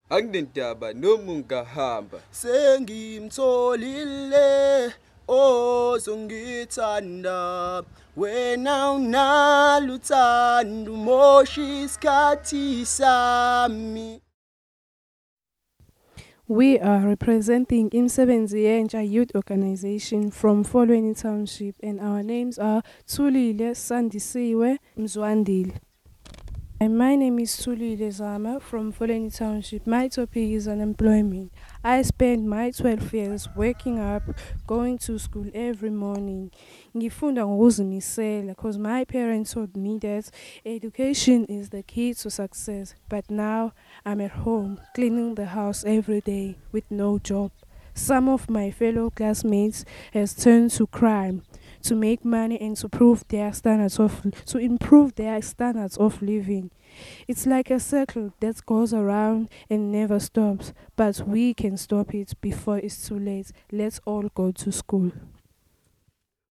Anginendaba noma ungahamba. Sengimtholile ozongithanda wena unaluthando mosha isikhathi sami. We are representing Imsebenzi Yentsha Youth Organization from Folweni Township, and our names are Thulile Sandisiwe Mzwandile. And my name is Thulile Zama from Folweni Township. My topic is unemployment. I spent my 12 years waking up, going to school every morning. Ngifunda ngokuzimisela because my parents told me that education is the key to success. But now I'm at home cleaning the house every day with no job. Some of my fellow classmates has turned to crime to make money and to improve their standards of living. It's like a circle that goes around and never stops, but we can stop it before it's too late. Let's all go to school.